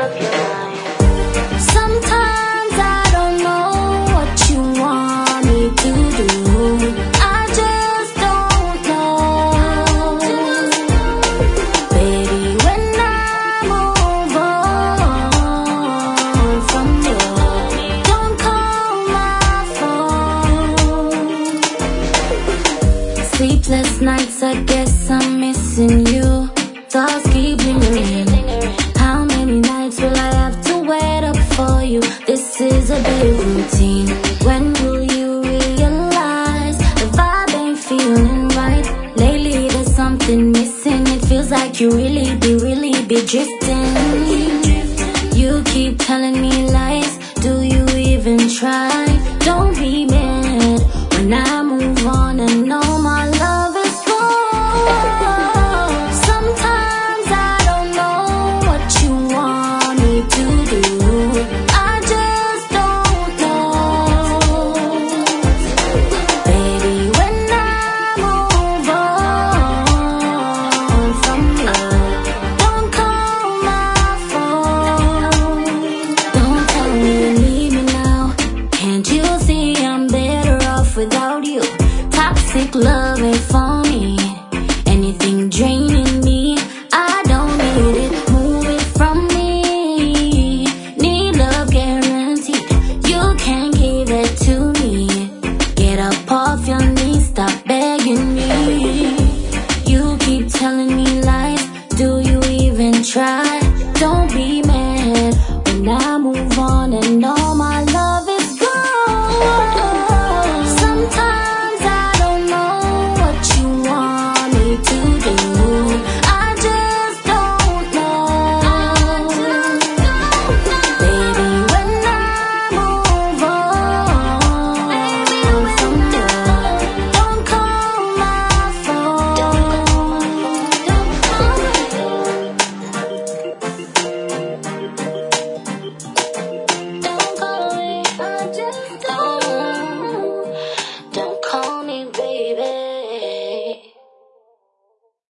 of your mind. Sometimes I don't know what you want me to do. I just don't know. Baby, when I move on from you, don't call my phone. Sleepless nights, I guess I'm missing you. Thoughts keep lingering. How many nights will I have to wait up for you? This is a big routine. When will you realize the vibe ain't feeling right? Lately there's something missing. It feels like you really be drifting. You keep telling me lies. Do you even try? Don't be mad when I move on and know my love is wrong. Sometimes I don't know what you want me to do. I just don't know. Baby, when I move on from you, don't call my phone. Don't tell me you need me now. Can't you see I'm better off without you? Toxic love ain't for me.